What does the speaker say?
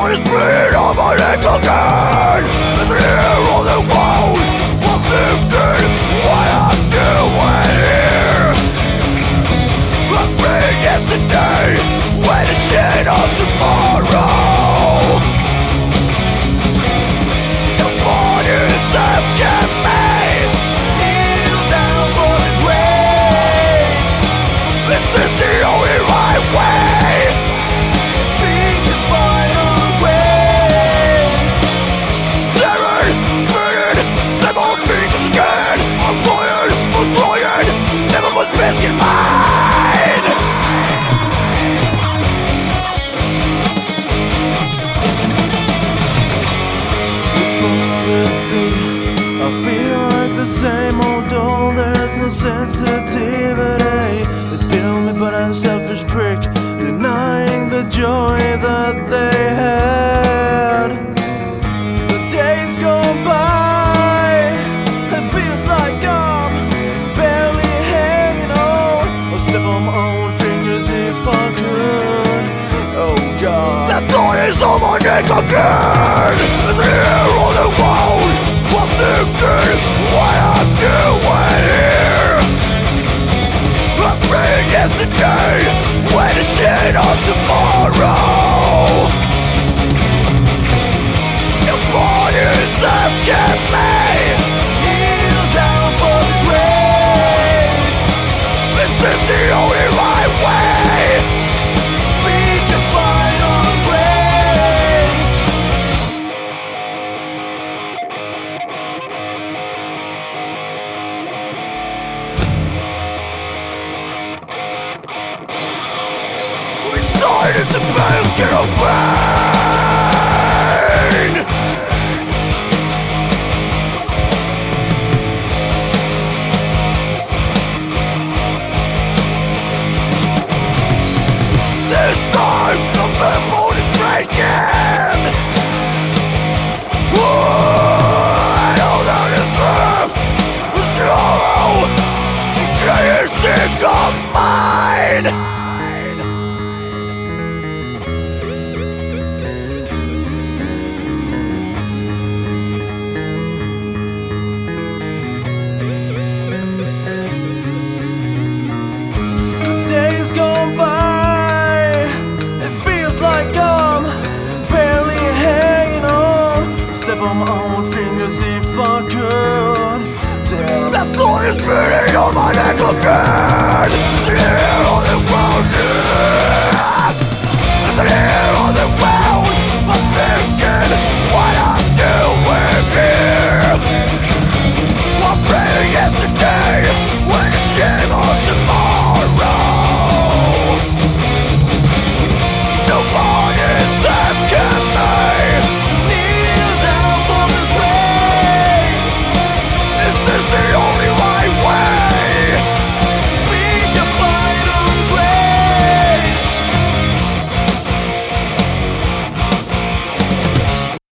thought is bleeding on my neck again. It's the air on the ground. I'm thinking what I'm doing here. I'm praying yesterday when the shit of tomorrow. The body's asking me, kneel down for the grave. Is this the only right way? Speak the final ways. Staring, spinning, step on people's skin. I'm trying, never was missing mine. I feel like the same old doll, there's no sensitivity. It's killing me, but I'm a selfish prick, denying the joy that they had. The days go by, it feels like I'm barely hanging on. I'll step on my own fingers if I could. Oh God, The thought is on my neck again. It's the air on the ground. I'm thinking what I'm doing here. I'm praying yesterday when the shit of tomorrow. Your body's asking me, kneel down for the grave. Is this the only right way? Speak the final grace. We started as the battles get pain. This time the memory is breaking. I know that is left. Tomorrow, can you think of mine? days gone by, it feels like I'm barely hanging on. Step on my own fingers if I could. Damn, The thought is beating on my neck again. The air on the ground, yeah. The air on the ground.